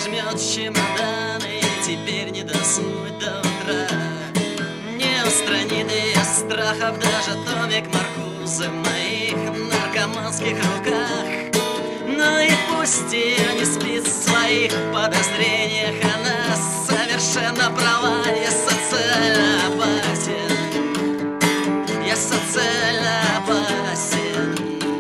жмет чемоданы, и теперь не доснуть до утра. Не устранит ее страхов даже томик Маркузы в моих наркоманских руках. Ну и пусть ее не спит в своих подозрениях, она совершенно права. Я социально опасен, я социально опасен.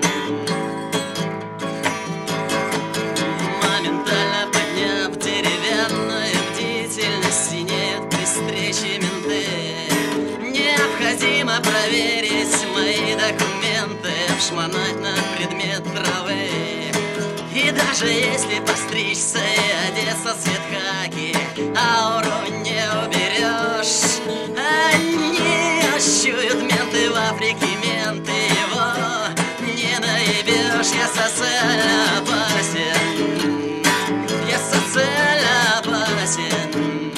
Моментально подняв деревянную бдительность, синеют при встрече менты. Необходимо проверить мои документы, обшмонать на предмет травы. И даже если постричься и одеться в цвет хаки, ауру не уберешь. Они ощуют менты в Африке, менты его не наебешь. Я социально опасен, я социально опасен.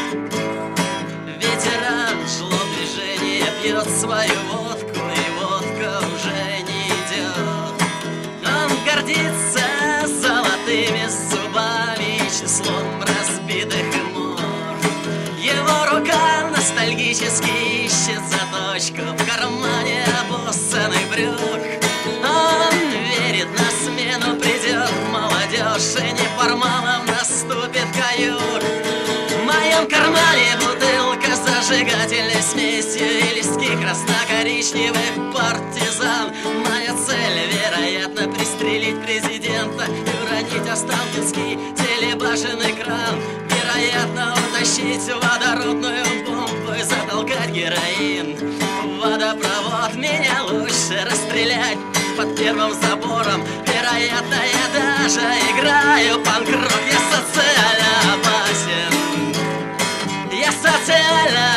Ветеран жило движение пьет свою водку, и водка уже не идет. Он гордится золотыми зубами и числом разбитых морд. Его рука ностальгически ищет заточку в кармане обоссанных брюк. Он верит, на смену придет молодежь, и неформалом наступит каюк. В моем кармане бутылка с зажигательной смесью и листки красно-коричневых партизан. Моя цель, вероятно, пристрелить президента и уронить Останкинский телебашенный кран. Вероятно, утащить водородную бомбу и затолкать героин в водопровод. Меня лучше расстрелять под первым забором. Вероятно, я даже играю панк-рок. Я социально опасен, я социально